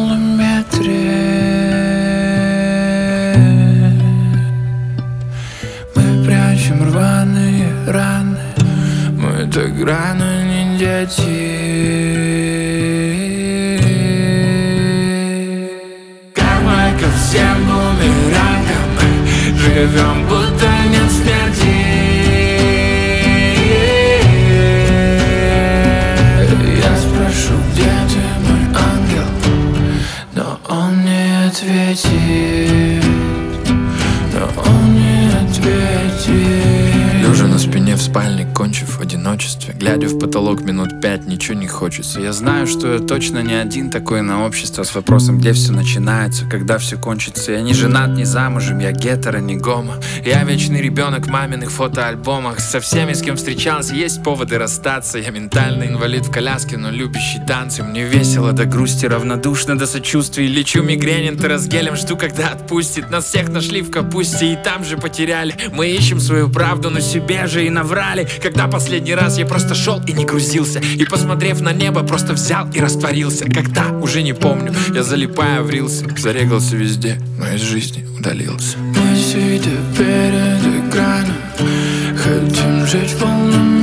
полном метре. Мы прячем рваные раны, мы так рано не дети. Карма ко всем бумерангам, живем будто нет смерти. Я спрошу, где ты, мой ангел, но он не ответит, но он не ответит. Лежа на спине в спальне, кончив в одиночестве, глядя в потолок минут 5, ничего не хочется. Я знаю, что я точно не один такой на общество с вопросом, где все начинается, когда все кончится. Я не женат, не замужем, я гетеро, не гомо. Я вечный ребенок в маминых фотоальбомах. Со всеми, с кем встречался, есть поводы расстаться. Я ментальный инвалид в коляске, но любящий танцы. Мне весело до грусти, равнодушно до сочувствия. Лечу мигрень энтеросгелем, жду, когда отпустит. Нас всех нашли в капусте и там же потеряли. Мы ищем свою правду, но себе же и наврали. Когда последний раз я просто шел и не грузился, и, посмотрев на небо, просто взял и растворился. Когда? Уже не помню. Я залипая в рилсы, зарегался везде, но из жизни удалился. Мы сидя перед экраном, хотим жить в полном